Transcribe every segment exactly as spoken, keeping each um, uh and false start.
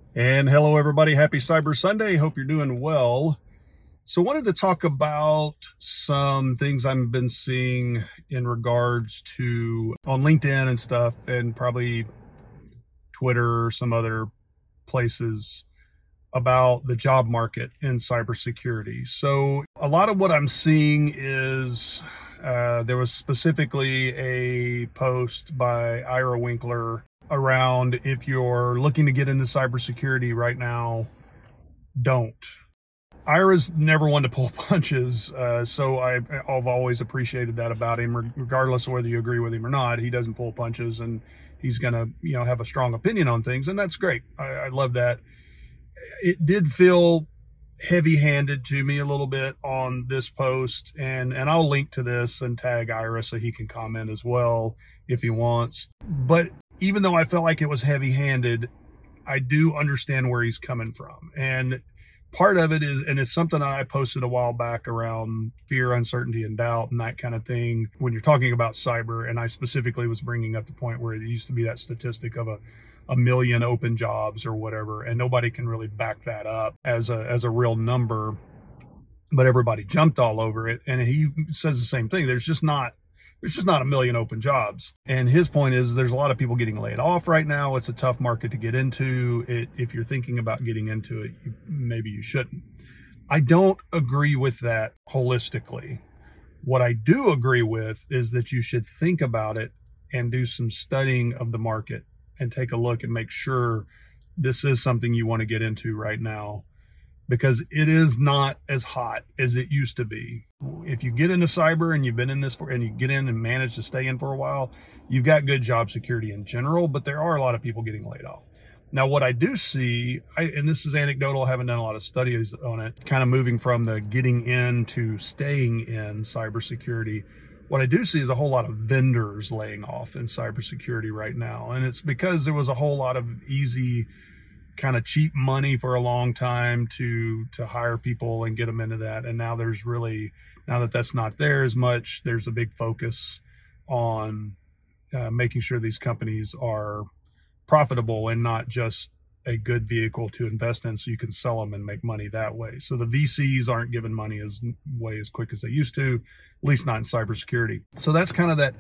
And hello, everybody. Happy Cyber Sunday. Hope you're doing well. So, wanted to talk about some things I've been seeing in regards to on LinkedIn and stuff, and probably Twitter or some other places about the job market in cybersecurity. So, a lot of what I'm seeing is uh, there was specifically a post by Ira Winkler around if you're looking to get into cybersecurity right now, don't. Ira's never one to pull punches, uh, so I, I've always appreciated that about him, regardless of whether you agree with him or not. He doesn't pull punches, and he's going to, you know, have a strong opinion on things, and that's great. I, I love that. It did feel heavy-handed to me a little bit on this post, and and I'll link to this and tag Ira so he can comment as well if he wants. But even though I felt like it was heavy-handed, I do understand where he's coming from. And part of it is, and it's something I posted a while back around fear, uncertainty, and doubt and that kind of thing when you're talking about cyber. And I specifically was bringing up the point where it used to be that statistic of a, a million open jobs or whatever, and nobody can really back that up as a, as a real number, but everybody jumped all over it. And he says the same thing. There's just not There's just not a million open jobs. And his point is there's a lot of people getting laid off right now. It's a tough market to get into. It, if you're thinking about getting into it, you, maybe you shouldn't. I don't agree with that holistically. What I do agree with is that you should think about it and do some studying of the market and take a look and make sure this is something you want to get into right now, because it is not as hot as it used to be. If you get into cyber and you've been in this for, and you get in and manage to stay in for a while, you've got good job security in general, but there are a lot of people getting laid off. Now, what I do see, I, and this is anecdotal, I haven't done a lot of studies on it, kind of moving from the getting in to staying in cybersecurity. What I do see is a whole lot of vendors laying off in cybersecurity right now. And it's because there was a whole lot of easy, kind of cheap money for a long time to to hire people and get them into that. And now there's really, now that that's not there as much, there's a big focus on uh, making sure these companies are profitable and not just a good vehicle to invest in so you can sell them and make money that way. So the V Cs aren't giving money as way as quick as they used to, at least not in cybersecurity. So that's kind of that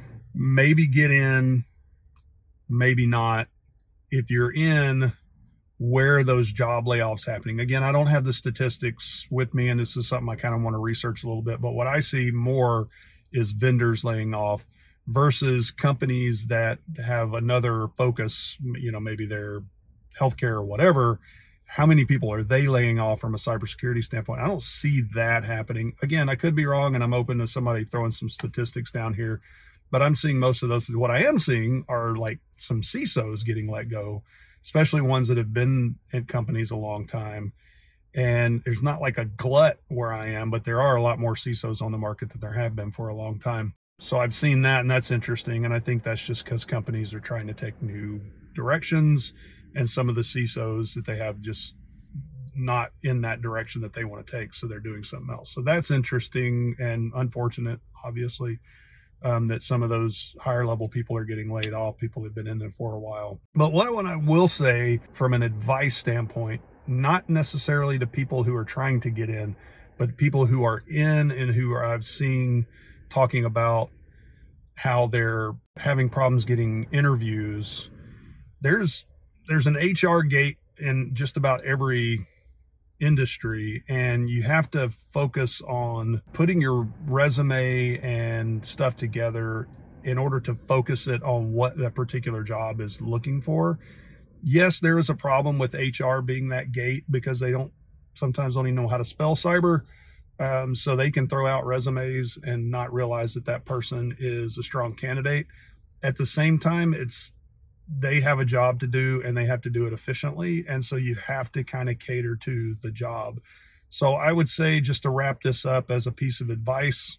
maybe get in, maybe not. If you're in, where are those job layoffs happening? Again, I don't have the statistics with me, and this is something I kind of want to research a little bit, but what I see more is vendors laying off versus companies that have another focus, you know, maybe they're healthcare or whatever. How many people are they laying off from a cybersecurity standpoint? I don't see that happening. Again, I could be wrong, and I'm open to somebody throwing some statistics down here, but I'm seeing most of those. What I am seeing are like some C I S Os getting let go, especially ones that have been in companies a long time. And there's not like a glut where I am, but there are a lot more C I S Os on the market than there have been for a long time. So I've seen that, and that's interesting. And I think that's just because companies are trying to take new directions, and some of the C I S Os that they have just not in that direction that they want to take. So they're doing something else. So that's interesting and unfortunate, obviously. Um, that some of those higher level people are getting laid off, people that have been in there for a while. But what, what I will say from an advice standpoint, not necessarily to people who are trying to get in, but people who are in and who are, I've seen talking about how they're having problems getting interviews. There's, there's an H R gate in just about every industry, and you have to focus on putting your resume and stuff together in order to focus it on what that particular job is looking for. Yes, there is a problem with H R being that gate because they don't sometimes don't even know how to spell cyber. Um, so they can throw out resumes and not realize that that person is a strong candidate. At the same time, it's they have a job to do, and they have to do it efficiently. And so you have to kind of cater to the job. So I would say, just to wrap this up as a piece of advice,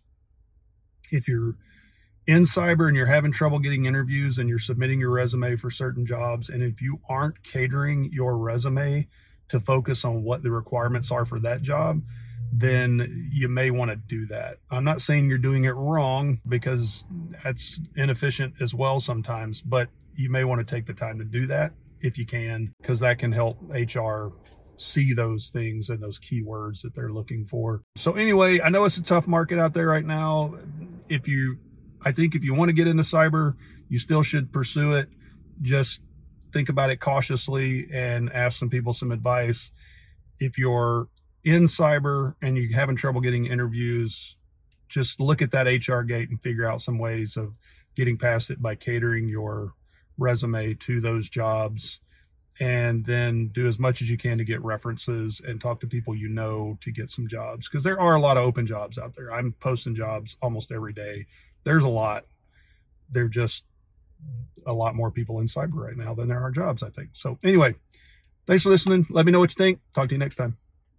if you're in cyber and you're having trouble getting interviews and you're submitting your resume for certain jobs, and if you aren't catering your resume to focus on what the requirements are for that job, then you may want to do that. I'm not saying you're doing it wrong, because that's inefficient as well sometimes, but you may want to take the time to do that. if you can, because that can help H R see those things and those keywords that they're looking for. So anyway, I know it's a tough market out there right now. If you, I think if you want to get into cyber, you still should pursue it. Just think about it cautiously and ask some people some advice. If you're in cyber and you're having trouble getting interviews, just look at that H R gate and figure out some ways of getting past it by catering your resume to those jobs, and then do as much as you can to get references and talk to people you know to get some jobs, because there are a lot of open jobs out there. I'm posting jobs almost every day. There's a lot. There are just a lot more people in cyber right now than there are jobs, I think. So anyway, thanks for listening. Let me know what you think. Talk to you next time.